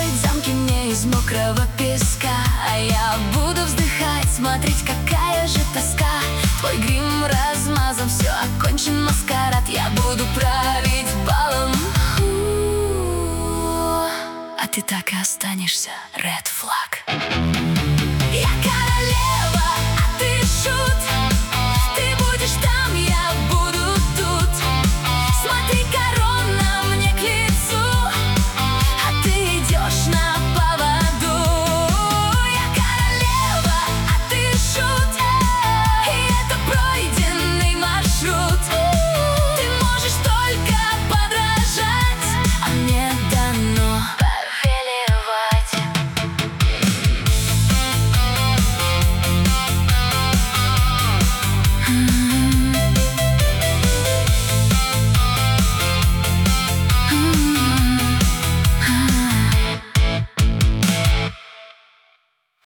строить замки не из мокрого песка, а я буду вздыхать, смотреть, какая же тоска. Твой грим размазан, все, окончен маскарад. Я буду править балом, а ты так и останешься Red Flag. Я королева